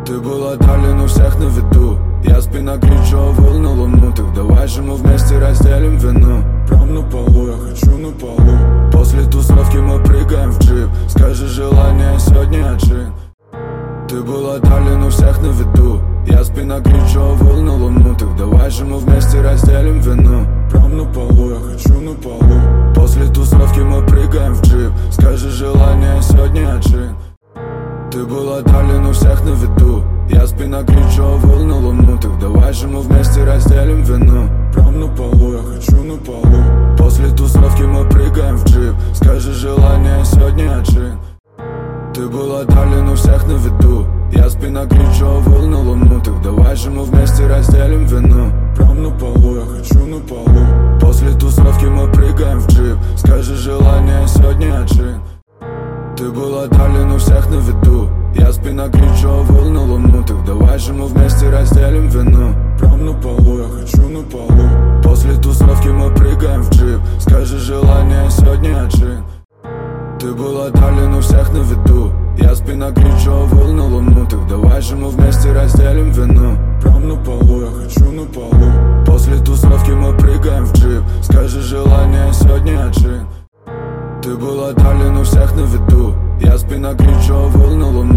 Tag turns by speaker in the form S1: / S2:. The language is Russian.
S1: Ты была далее, но всех на виду. Я спина крючевал на луну. Так давай же мы вместе разделим вину. Прям на полу, я хочу на полу. После тусовки мы прыгаем в джип. Скажи желание, сегодня отжин. Ты была далее, но всех на виду. Я спина крючевал на луну. Так давай же мы вместе разделим вину. Прям на полу, я хочу на полу. После тусовки мы прыгаем в джип. Скажи желание, сегодня отжин. Ты была далее, но всех на виду. Я спина крючевал на луну. Так давай же мы вместе разделим вину. Прям на полу, я хочу на полу. После тусовки мы прыгаем в джип. Скажи желание, сегодня отжин. Ты была далее, но всех на виду. Я спина крючевал на луну. Так давай же мы вместе разделим вину. Прям на полу, я хочу на полу. После тусовки мы прыгаем в джип. Скажи желание, сегодня отжин. Ты была далее, но всех на виду. Я спина крючевал на луну. Так давай же мы вместе разделим вину. Прям на полу, я хочу на полу. После тусовки мы прыгаем в джип. Скажи желание, сегодня отжин. Ты была далее, но всех на виду. Я спина крючевал на луну. Так давай же мы вместе разделим вину. Прям на полу, я хочу на полу. После тусовки мы прыгаем в джип. Скажи желание, сегодня отжин. Ты была далее, но всех на виду. Я спина крючевал на луну.